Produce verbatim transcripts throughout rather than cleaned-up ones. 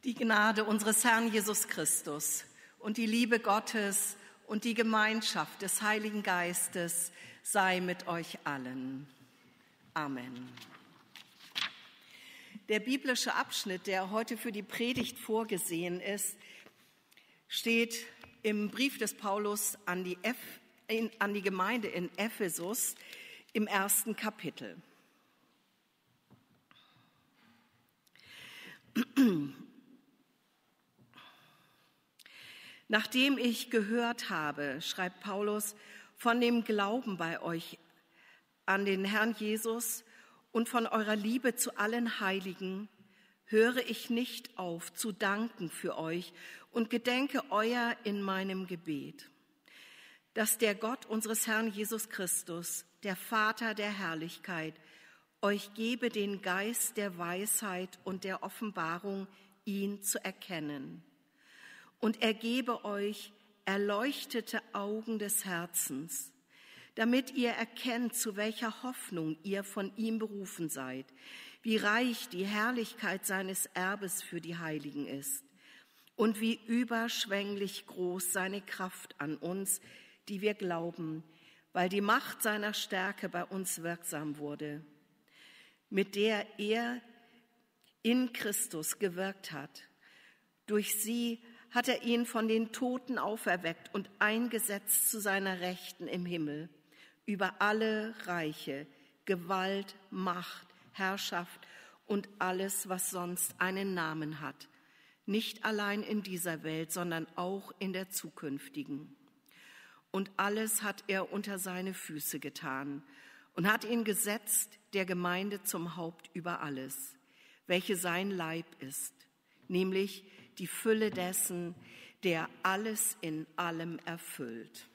Die Gnade unseres Herrn Jesus Christus und die Liebe Gottes und die Gemeinschaft des Heiligen Geistes sei mit euch allen. Amen. Der biblische Abschnitt, der heute für die Predigt vorgesehen ist, steht im Brief des Paulus an die, Eph- in, an die Gemeinde in Ephesus im ersten Kapitel. Nachdem ich gehört habe, schreibt Paulus, von dem Glauben bei euch an den Herrn Jesus und von eurer Liebe zu allen Heiligen, höre ich nicht auf zu danken für euch und gedenke euer in meinem Gebet, dass der Gott unseres Herrn Jesus Christus, der Vater der Herrlichkeit, euch gebe den Geist der Weisheit und der Offenbarung, ihn zu erkennen. Und er gebe euch erleuchtete Augen des Herzens, damit ihr erkennt, zu welcher Hoffnung ihr von ihm berufen seid, wie reich die Herrlichkeit seines Erbes für die Heiligen ist und wie überschwänglich groß seine Kraft an uns, die wir glauben, weil die Macht seiner Stärke bei uns wirksam wurde, mit der er in Christus gewirkt hat. Durch sie hat er ihn von den Toten auferweckt und eingesetzt zu seiner Rechten im Himmel, über alle Reiche, Gewalt, Macht, Herrschaft und alles, was sonst einen Namen hat, nicht allein in dieser Welt, sondern auch in der zukünftigen. Und alles hat er unter seine Füße getan und hat ihn gesetzt, der Gemeinde zum Haupt über alles, welche sein Leib ist, nämlich die Fülle dessen, der alles in allem erfüllt.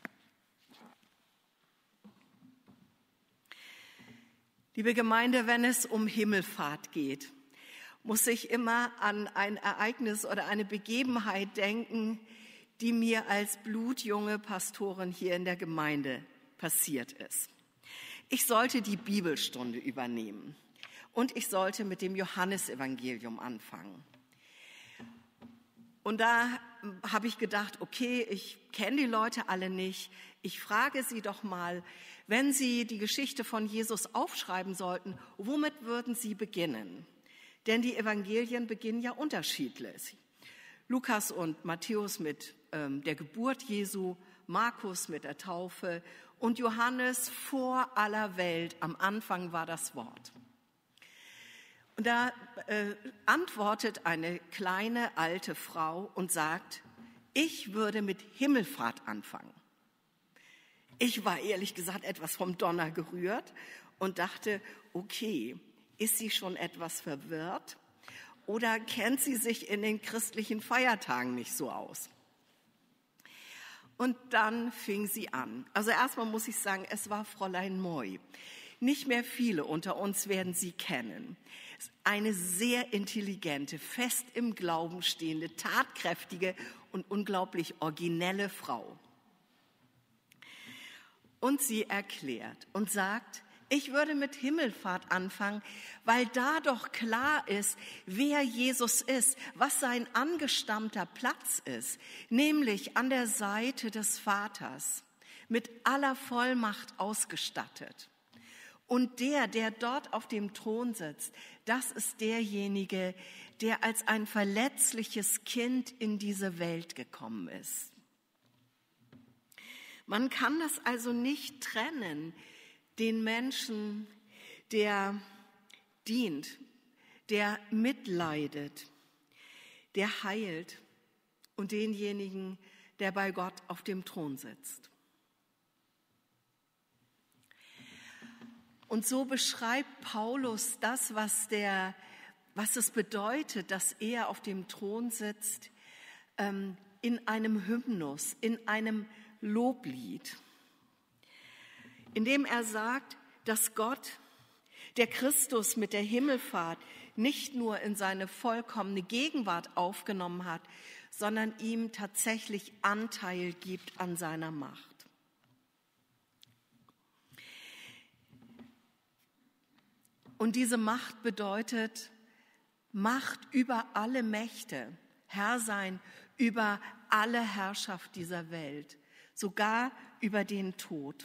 Liebe Gemeinde, wenn es um Himmelfahrt geht, muss ich immer an ein Ereignis oder eine Begebenheit denken, die mir als blutjunge Pastorin hier in der Gemeinde passiert ist. Ich sollte die Bibelstunde übernehmen und ich sollte mit dem Johannesevangelium anfangen. Und da habe ich gedacht, okay, ich kenne die Leute alle nicht. Ich frage sie doch mal, wenn sie die Geschichte von Jesus aufschreiben sollten, womit würden sie beginnen? Denn die Evangelien beginnen ja unterschiedlich. Lukas und Matthäus mit ähm, der Geburt Jesu, Markus mit der Taufe und Johannes vor aller Welt. Am Anfang war das Wort. Und da äh, antwortet eine kleine alte Frau und sagt, ich würde mit Himmelfahrt anfangen. Ich war ehrlich gesagt etwas vom Donner gerührt und dachte, okay, ist sie schon etwas verwirrt oder kennt sie sich in den christlichen Feiertagen nicht so aus? Und dann fing sie an. Also erstmal muss ich sagen, es war Fräulein Moy. Nicht mehr viele unter uns werden sie kennen. Eine sehr intelligente, fest im Glauben stehende, tatkräftige und unglaublich originelle Frau. Und sie erklärt und sagt, ich würde mit Himmelfahrt anfangen, weil da doch klar ist, wer Jesus ist, was sein angestammter Platz ist, nämlich an der Seite des Vaters, mit aller Vollmacht ausgestattet. Und der, der dort auf dem Thron sitzt, das ist derjenige, der als ein verletzliches Kind in diese Welt gekommen ist. Man kann das also nicht trennen, den Menschen, der dient, der mitleidet, der heilt und denjenigen, der bei Gott auf dem Thron sitzt. Und so beschreibt Paulus das, was, der, was es bedeutet, dass er auf dem Thron sitzt, ähm, in einem Hymnus, in einem Loblied, in dem er sagt, dass Gott, der Christus mit der Himmelfahrt, nicht nur in seine vollkommene Gegenwart aufgenommen hat, sondern ihm tatsächlich Anteil gibt an seiner Macht. Und diese Macht bedeutet, Macht über alle Mächte, Herr sein über alle Herrschaft dieser Welt, sogar über den Tod.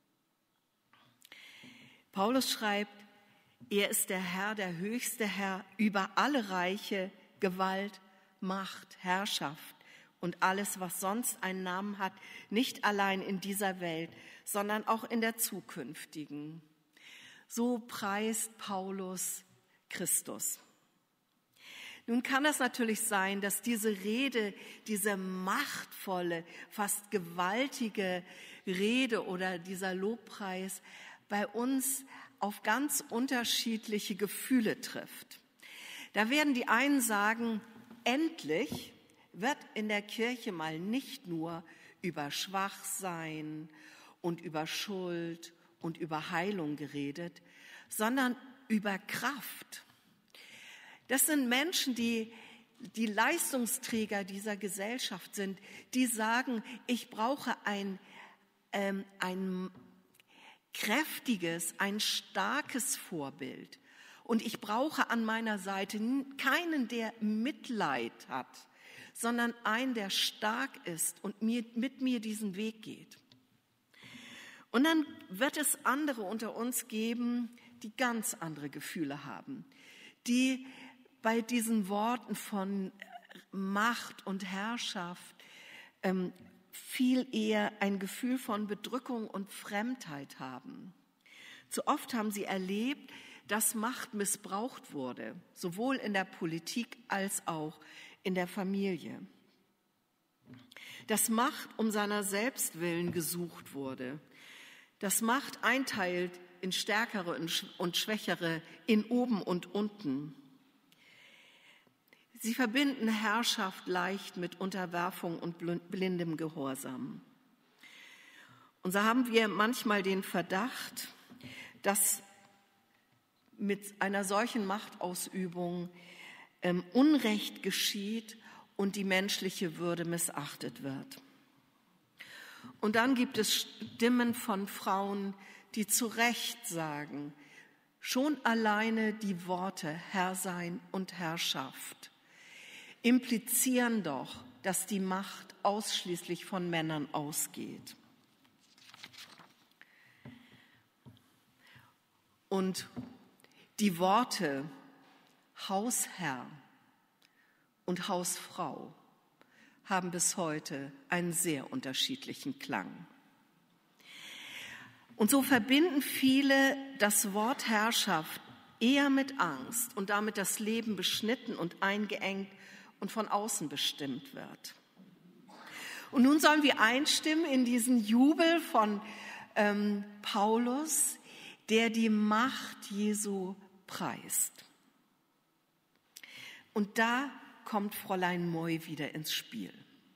Paulus schreibt, er ist der Herr, der höchste Herr über alle Reiche, Gewalt, Macht, Herrschaft und alles, was sonst einen Namen hat, nicht allein in dieser Welt, sondern auch in der zukünftigen. So preist Paulus Christus. Nun kann es natürlich sein, dass diese Rede, diese machtvolle, fast gewaltige Rede oder dieser Lobpreis bei uns auf ganz unterschiedliche Gefühle trifft. Da werden die einen sagen, endlich wird in der Kirche mal nicht nur über Schwachsein und über Schuld und über Heilung geredet, sondern über Kraft. Das sind Menschen, die die Leistungsträger dieser Gesellschaft sind, die sagen, ich brauche ein, ähm, ein kräftiges, ein starkes Vorbild. Und ich brauche an meiner Seite keinen, der Mitleid hat, sondern einen, der stark ist und mir, mit mir diesen Weg geht. Und dann wird es andere unter uns geben, die ganz andere Gefühle haben, die bei diesen Worten von Macht und Herrschaft ähm, viel eher ein Gefühl von Bedrückung und Fremdheit haben. Zu oft haben sie erlebt, dass Macht missbraucht wurde, sowohl in der Politik als auch in der Familie. Dass Macht um seiner selbst willen gesucht wurde. Dass Macht einteilt in Stärkere und Schwächere, in oben und unten. Sie verbinden Herrschaft leicht mit Unterwerfung und blindem Gehorsam. Und so haben wir manchmal den Verdacht, dass mit einer solchen Machtausübung ähm, Unrecht geschieht und die menschliche Würde missachtet wird. Und dann gibt es Stimmen von Frauen, die zu Recht sagen, schon alleine die Worte Herrsein und Herrschaft implizieren doch, dass die Macht ausschließlich von Männern ausgeht. Und die Worte Hausherr und Hausfrau haben bis heute einen sehr unterschiedlichen Klang. Und so verbinden viele das Wort Herrschaft eher mit Angst und damit das Leben beschnitten und eingeengt und von außen bestimmt wird. Und nun sollen wir einstimmen in diesen Jubel von ähm, Paulus, der die Macht Jesu preist. Und da kommt Fräulein Moy wieder ins Spiel.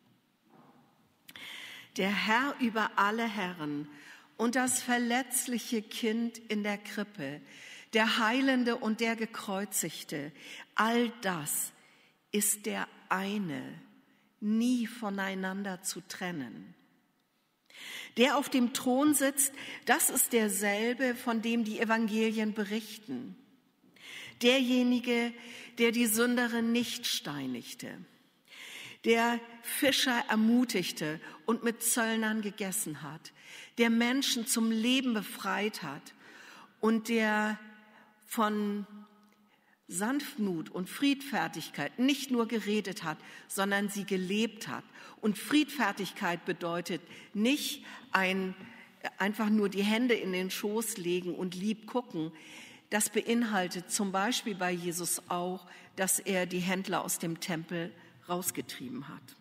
Der Herr über alle Herren und das verletzliche Kind in der Krippe, der Heilende und der Gekreuzigte, all das ist der eine, nie voneinander zu trennen. Der auf dem Thron sitzt, das ist derselbe, von dem die Evangelien berichten. Derjenige, der die Sünderin nicht steinigte, der Fischer ermutigte und mit Zöllnern gegessen hat, der Menschen zum Leben befreit hat und der von Sanftmut und Friedfertigkeit nicht nur geredet hat, sondern sie gelebt hat. Und Friedfertigkeit bedeutet nicht ein, einfach nur die Hände in den Schoß legen und lieb gucken. Das beinhaltet zum Beispiel bei Jesus auch, dass er die Händler aus dem Tempel rausgetrieben hat.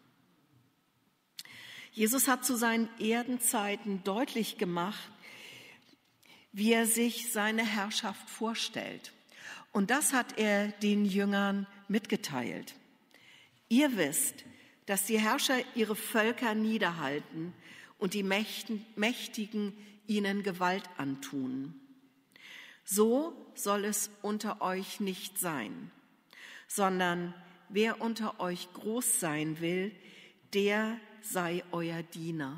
Jesus hat zu seinen Erdenzeiten deutlich gemacht, wie er sich seine Herrschaft vorstellt. Und das hat er den Jüngern mitgeteilt. Ihr wisst, dass die Herrscher ihre Völker niederhalten und die Mächtigen ihnen Gewalt antun. So soll es unter euch nicht sein, sondern wer unter euch groß sein will, der sei euer Diener.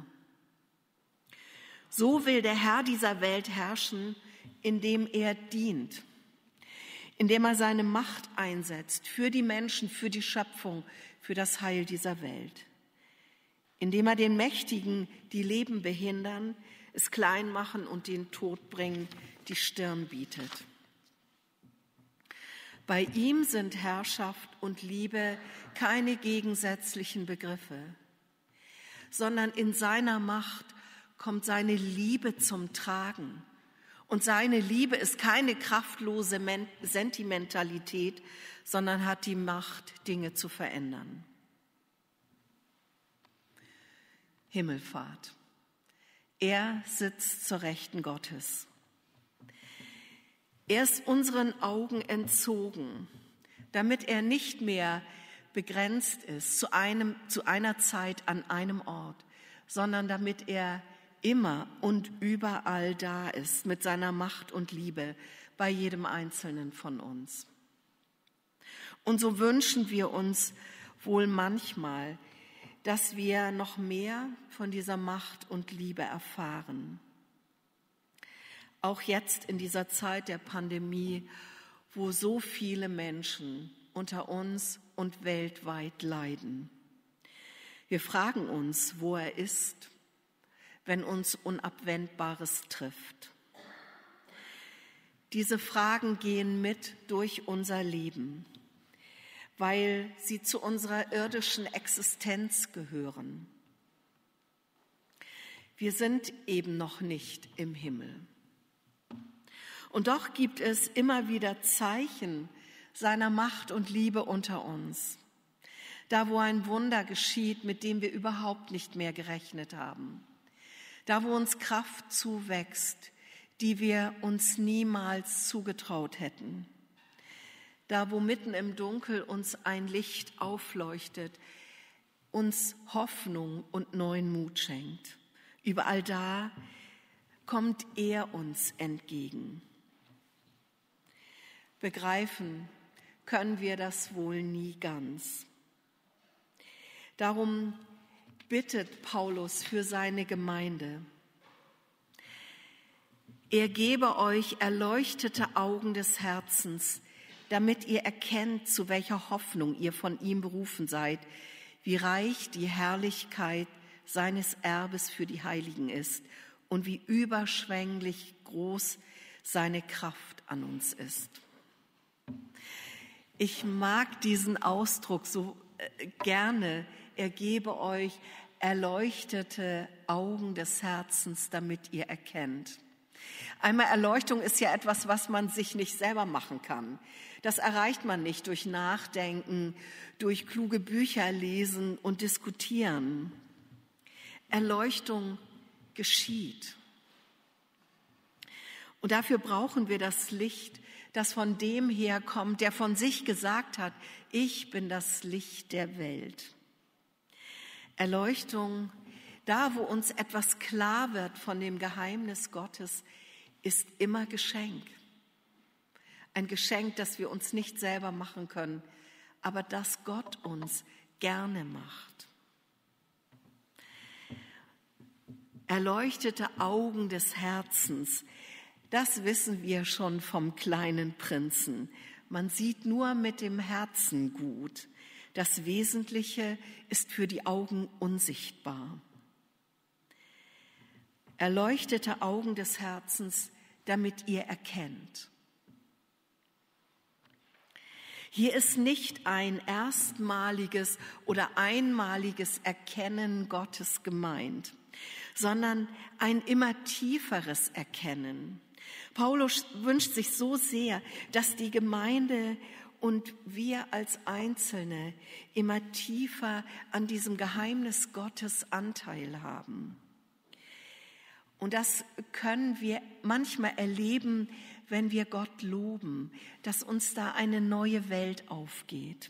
So will der Herr dieser Welt herrschen, indem er dient, indem er seine Macht einsetzt für die Menschen, für die Schöpfung, für das Heil dieser Welt, indem er den Mächtigen, die Leben behindern, es klein machen und den Tod bringen, die Stirn bietet. Bei ihm sind Herrschaft und Liebe keine gegensätzlichen Begriffe, sondern in seiner Macht kommt seine Liebe zum Tragen. Und seine Liebe ist keine kraftlose Sentimentalität, sondern hat die Macht, Dinge zu verändern. Himmelfahrt. Er sitzt zur Rechten Gottes. Er ist unseren Augen entzogen, damit er nicht mehr begrenzt ist zu einem, zu einer Zeit an einem Ort, sondern damit er immer und überall da ist mit seiner Macht und Liebe bei jedem Einzelnen von uns. Und so wünschen wir uns wohl manchmal, dass wir noch mehr von dieser Macht und Liebe erfahren. Auch jetzt in dieser Zeit der Pandemie, wo so viele Menschen unter uns und weltweit leiden. Wir fragen uns, wo er ist, wenn uns Unabwendbares trifft. Diese Fragen gehen mit durch unser Leben, weil sie zu unserer irdischen Existenz gehören. Wir sind eben noch nicht im Himmel. Und doch gibt es immer wieder Zeichen seiner Macht und Liebe unter uns. Da, wo ein Wunder geschieht, mit dem wir überhaupt nicht mehr gerechnet haben. Da, wo uns Kraft zuwächst, die wir uns niemals zugetraut hätten. Da, wo mitten im Dunkel uns ein Licht aufleuchtet, uns Hoffnung und neuen Mut schenkt. Überall da kommt er uns entgegen. Begreifen können wir das wohl nie ganz. Darum bittet Paulus für seine Gemeinde. Er gebe euch erleuchtete Augen des Herzens, damit ihr erkennt, zu welcher Hoffnung ihr von ihm berufen seid, wie reich die Herrlichkeit seines Erbes für die Heiligen ist und wie überschwänglich groß seine Kraft an uns ist. Ich mag diesen Ausdruck so gerne. Er gebe euch erleuchtete Augen des Herzens, damit ihr erkennt. Einmal Erleuchtung ist ja etwas, was man sich nicht selber machen kann. Das erreicht man nicht durch Nachdenken, durch kluge Bücher lesen und diskutieren. Erleuchtung geschieht. Und dafür brauchen wir das Licht, das von dem herkommt, der von sich gesagt hat, ich bin das Licht der Welt. Erleuchtung, da wo uns etwas klar wird von dem Geheimnis Gottes, ist immer Geschenk. Ein Geschenk, das wir uns nicht selber machen können, aber das Gott uns gerne macht. Erleuchtete Augen des Herzens, das wissen wir schon vom kleinen Prinzen. Man sieht nur mit dem Herzen gut. Das Wesentliche ist für die Augen unsichtbar. Erleuchtete Augen des Herzens, damit ihr erkennt. Hier ist nicht ein erstmaliges oder einmaliges Erkennen Gottes gemeint, sondern ein immer tieferes Erkennen. Paulus wünscht sich so sehr, dass die Gemeinde und wir als Einzelne immer tiefer an diesem Geheimnis Gottes Anteil haben. Und das können wir manchmal erleben, wenn wir Gott loben, dass uns da eine neue Welt aufgeht.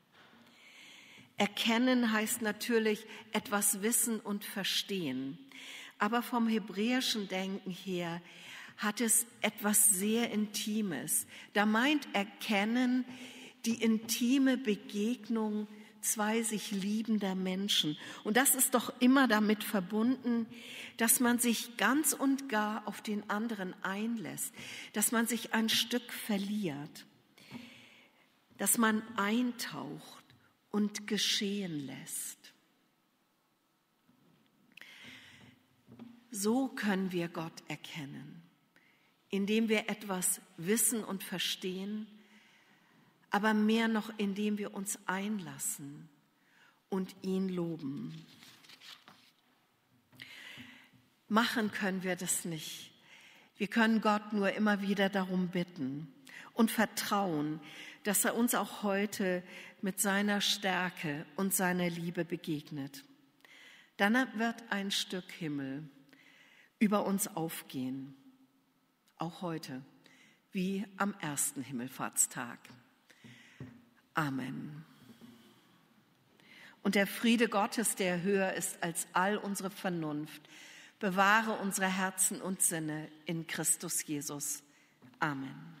Erkennen heißt natürlich etwas wissen und verstehen, aber vom hebräischen Denken her hat es etwas sehr Intimes. Da meint Erkennen die intime Begegnung zwei sich liebender Menschen. Und das ist doch immer damit verbunden, dass man sich ganz und gar auf den anderen einlässt, dass man sich ein Stück verliert. dass man eintaucht und geschehen lässt. So können wir Gott erkennen, indem wir etwas wissen und verstehen, aber mehr noch, indem wir uns einlassen und ihn loben. Machen können wir das nicht. Wir können Gott nur immer wieder darum bitten und vertrauen, dass er uns auch heute mit seiner Stärke und seiner Liebe begegnet. Dann wird ein Stück Himmel über uns aufgehen, auch heute, wie am ersten Himmelfahrtstag. Amen. Und der Friede Gottes, der höher ist als all unsere Vernunft, bewahre unsere Herzen und Sinne in Christus Jesus. Amen.